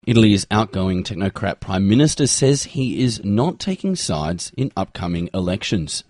Italy's outgoing technocrat prime minister says he is not taking sides in upcoming elections.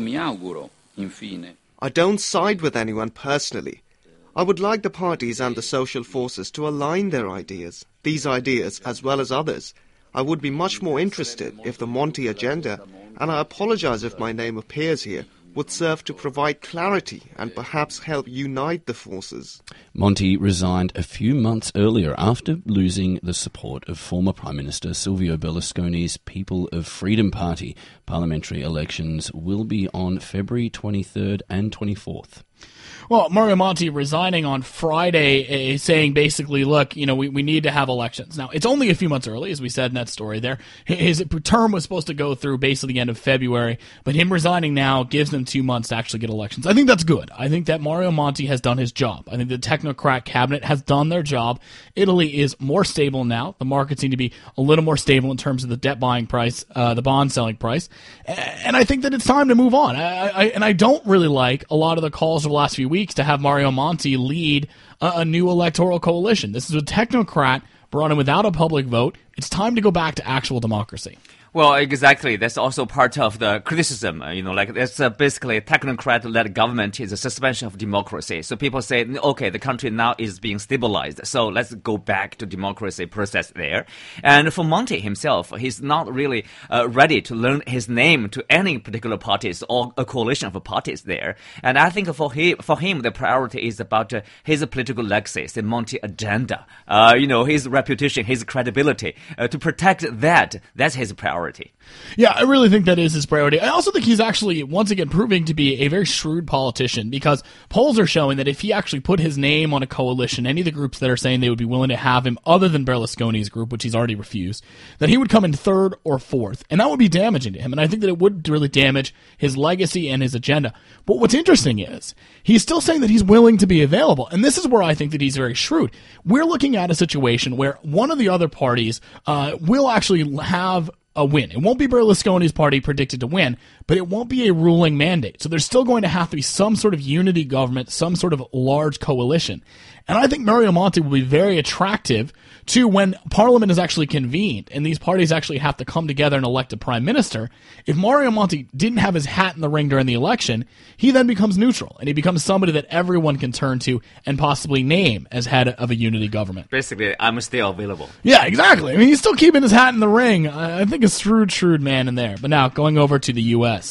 I don't side with anyone personally. I would like the parties and the social forces to align their ideas. These ideas, as well as others. I would be much more interested if the Monti agenda, and I apologize if my name appears here, would serve to provide clarity and perhaps help unite the forces. Monti resigned a few months earlier after losing the support of former Prime Minister Silvio Berlusconi's People of Freedom Party. Parliamentary elections will be on February 23rd and 24th. Well, Mario Monti resigning on Friday, saying basically, look, we need to have elections. Now, it's only a few months early, as we said in that story there. His term was supposed to go through basically the end of February, but him resigning now gives them 2 months to actually get elections. I think that's good. I think that Mario Monti has done his job. I think the technocrat cabinet has done their job. Italy is more stable now. The markets seem to be a little more stable in terms of the debt buying price, the bond selling price. And I think that it's time to move on. I don't really like a lot of the calls of the last few weeks to have Mario Monti lead a new electoral coalition. This is a technocrat brought in without a public vote. It's time to go back to actual democracy. Well, exactly. That's also part of the criticism. That's basically a technocrat-led government is a suspension of democracy. So people say, okay, the country now is being stabilized, so let's go back to democracy process there. And for Monti himself, he's not really ready to learn his name to any particular parties or a coalition of parties there. And I think for him, the priority is about his political legacy, the Monti agenda. His reputation, his credibility. To protect that's his priority. Yeah, I really think that is his priority. I also think he's actually, once again, proving to be a very shrewd politician, because polls are showing that if he actually put his name on a coalition, any of the groups that are saying they would be willing to have him other than Berlusconi's group, which he's already refused, that he would come in third or fourth. And that would be damaging to him. And I think that it would really damage his legacy and his agenda. But what's interesting is he's still saying that he's willing to be available. And this is where I think that he's very shrewd. We're looking at a situation where one of the other parties will actually have a win. It won't be Berlusconi's party predicted to win, but it won't be a ruling mandate. So there's still going to have to be some sort of unity government, some sort of large coalition. And I think Mario Monti will be very attractive to when Parliament is actually convened and these parties actually have to come together and elect a prime minister. If Mario Monti didn't have his hat in the ring during the election, he then becomes neutral and he becomes somebody that everyone can turn to and possibly name as head of a unity government. Basically, I'm still available. Yeah, exactly. I mean, he's still keeping his hat in the ring. I think a shrewd man in there. But now, going over to the U.S.